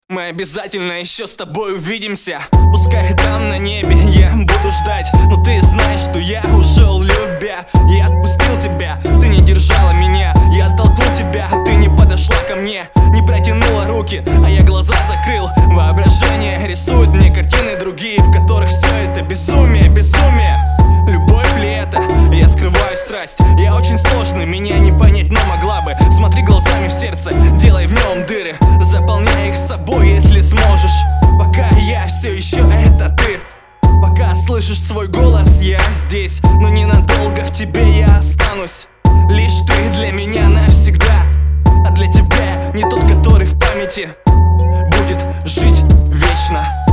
Мы обязательно еще с тобой увидимся. Пускай там на небе я буду ждать, но ты знаешь, что я ушел, любя. Я отпустил тебя, ты не держала меня. Я оттолкнул тебя, ты не подошла ко мне, не протянула руки, а я глаза закрыл. Воображение рисует мне картины другие, в которых все это безумие, безумие. Любовь ли это? Я скрываю страсть. Я очень сложный, меня не понять, но могла бы. Смотри глазами в сердце, делай в нем дыры, заполняй их собой, если сможешь. Пока я все еще это ты. Пока слышишь свой голос, я здесь, но ненадолго в тебе я останусь. Лишь ты для меня навсегда, а для тебя не тот, который в памяти будет жить вечно.